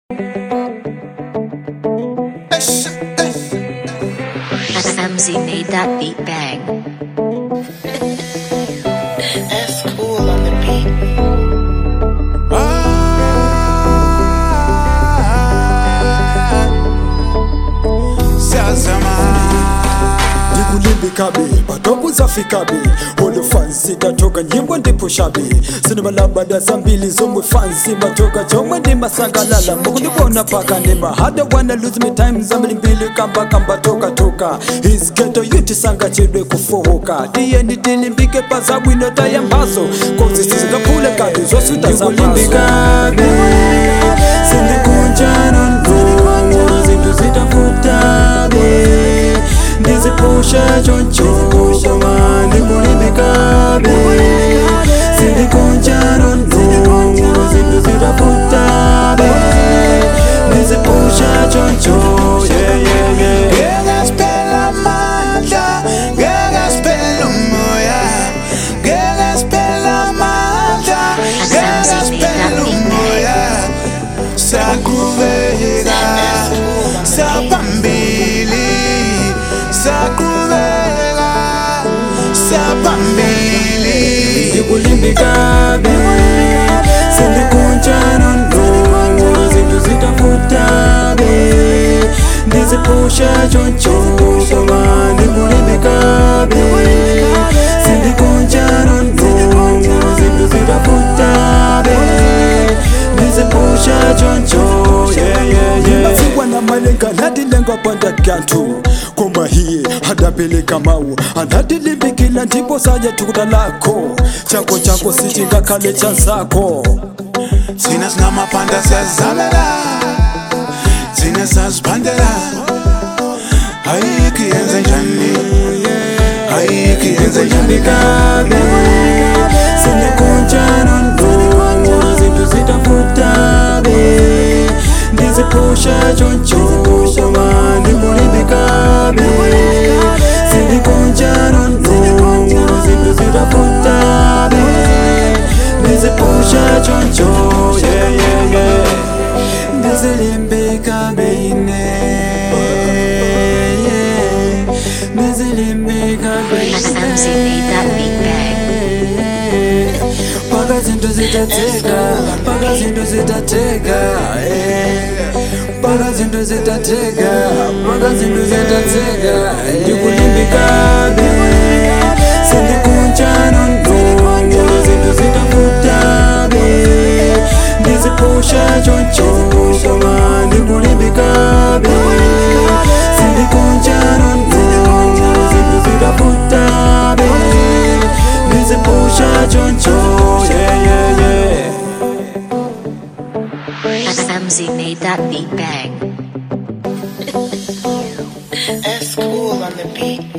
MZ made that beat bang. That's cool on the beat. Ndikulimbikabe batobu zafikabe All fans zitatoka nyimbo ndipushabe Sinema labada zambili zomwe fans matoka chomwe ndi masangalala Mukundibona paka nema Hada wanna lose me time zambili mbili kamba toka His ghetto yuti sanga chidwe kufohoka Diye ndilimbike paza winota ya mbazo Kozi sizikapule kadi zosuta za mbazo Ndikulimbikabe Sindikunjana ndo Zindu zitafutabe Ndizipusha choncho kama ndikulimbikabe Sindikunjana ndo Zindu zitafutabe Ndizipusha choncho Ngeke siphela amandla, ngeke siphela umoya, ngeke siphela amandla, ngeke siphela umoya. Saqhubeka, saphambili, saqhubeka, saphambili. Ndikulimbikabe Sindikunjana ndo Zindu zitafutabe Ndizipusha choncho kama ndikulimbikabe Sindikunjana ndo Zindu zitafutabe Ndizipusha choncho Masiwa na malenga nadilenga panda kantu Koma hiye hadapeleka mau Anadilimbikila ndipo saja tukuta lako Chako sichinga kale chanzako Thina singamapanda siyazamela, thina saziphandela. Ayikho yenze njani, ayikho yenze njani. Ndikulimbikabe Sindikunjana ndo Zindu zitafutabe Ndizipusha choncho kama ndikulimbikabe Sindikunjana ndo Zindu zitafutabe Ndizipusha choncho Ndizilimbikabe Ndizilimbikabe MZ made that beat bang. Paka zinto zitateka, paka zinto zitateka, paka zinto zitateka, paka zinto zitateka. Ndikulimbikabe Sindikunjana ndo Zindu zitafutabe Ndizipusha choncho kama ndikulimbikabe Sindikunjana ndo Zindu zitafutabe Ndizipusha choncho MZ made that beat bang. That's cool on the beat.